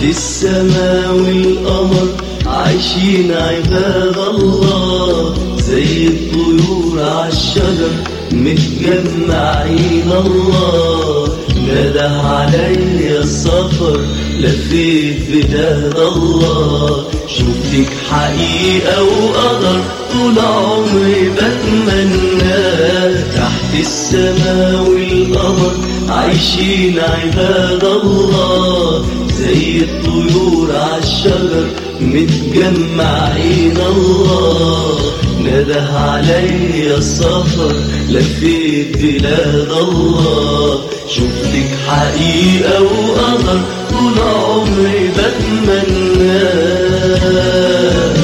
السما والقمر عايشين عباد الله، زي الطيور عالشجر متجمعين الله. نده عليا السفر لفيت بلاد الله، شفتك حقيقة وقدر طول عمري بتمناه. تحت السما والقمر عايشين عباد الله، زي الطيور عالشجر متجمعين الله. نده عليا السفر لفيت بلاد الله، شفتك حقيقة وقدر طول عمري بتمناه.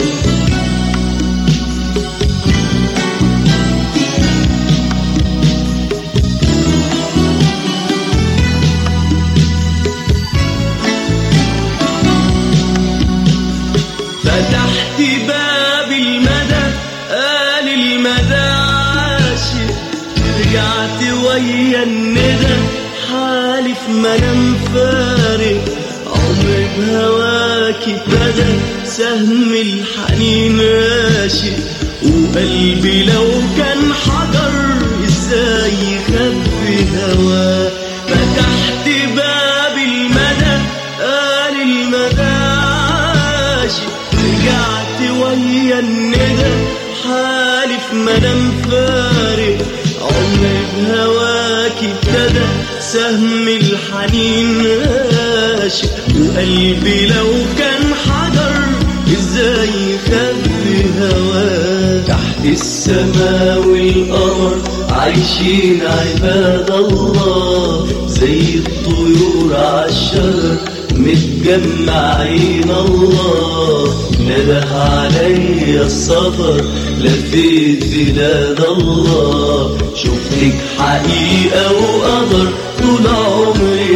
فتحت باب المدى قال المدى عاشق، رجعت ويا الندى حالف ما انا مفارق. عمري بهواكي ابتدى سهم الحنين راشق، وقلبي لو كان حجر ازاي يخبي هواه. فتحت باب المدى قال المدى عاشق، رجعت ويا الندى حالف ما انا مفارق. عمري بهواكي ابتدى سهم الحنين راشق، وقلبي لو كان حجر ازاي يخبي هواه. تحت السما والقمر عايشين عباد الله، زي الطيور عالشجر متجمعين الله. نده عليا السفر لفيت بلاد الله، شفتك حقيقة وقدر طول عمري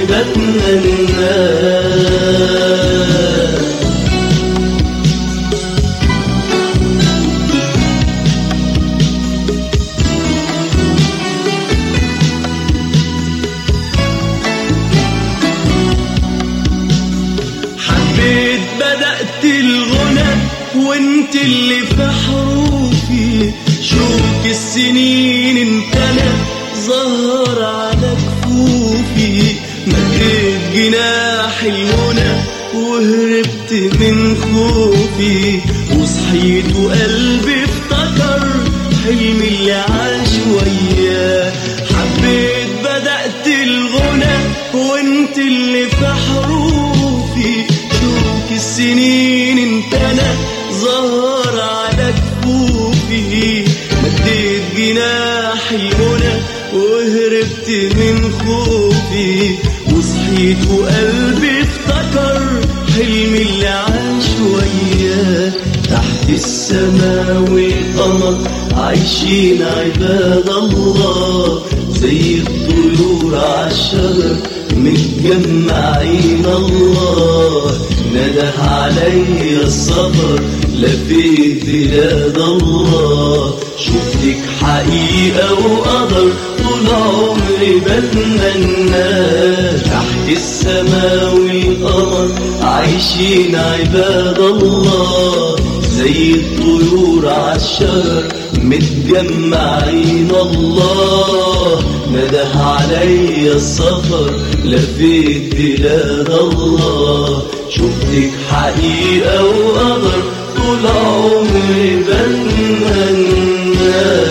بتمناه. بدأت الغنى وانت اللي في حروفي، شوك السنين امتلى ظهر على كفوفي. مديت جناح المنى وهربت من خوفي، وصحيت وقلبي افتكر حلمي اللي عاش وياه. حبيت بدأت الغنى وانت اللي في حروفي، السنين امتنى ظهر على كفوفي. مديت جناح المنى وهربت من خوفي، وصحيت وقلبي افتكر حلمي اللي عاش وياه. تحت السما والقمر عايشين عباد الله، زي الطيور عالشجر متجمعين الله. نده عليا السفر لفيت بلاد الله، شفتك حقيقة وقدر طول عمري بتمناه. تحت السما والقمر عايشين عباد الله، زي الطيور عالشجر متجمعين الله. نده عليا السفر لفيت بلاد الله، شفتك حقيقة وقدر طول عمري بتمناه.